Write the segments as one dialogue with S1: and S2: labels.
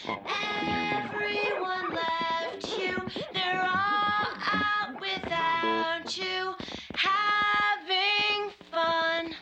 S1: Everyone left you, they're all out without you, having fun.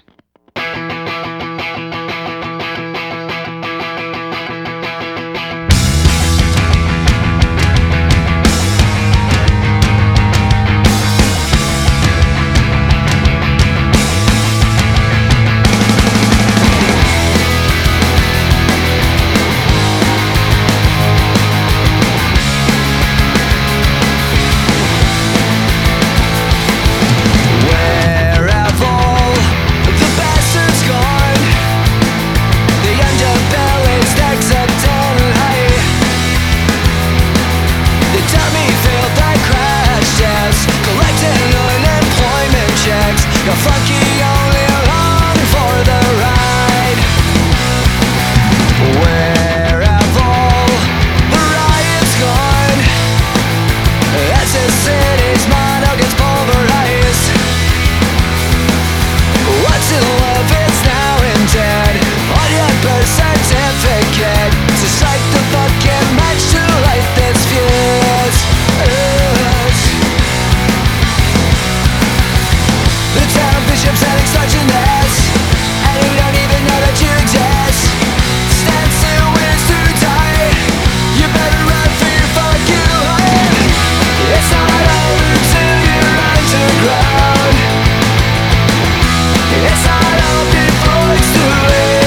S2: You're funky, only along for the ride. Where have all the riots gone? As the city's motto gets pulverized, what's in love is now and dead. On your birth certificate, to strike the fucking match to light this fuse. The town bishop's heading such a mess, and we don't even know that you exist. Stand still when it's too tight. You better run for your fucking life. It's not over till you're underground. It's not over before it's too late.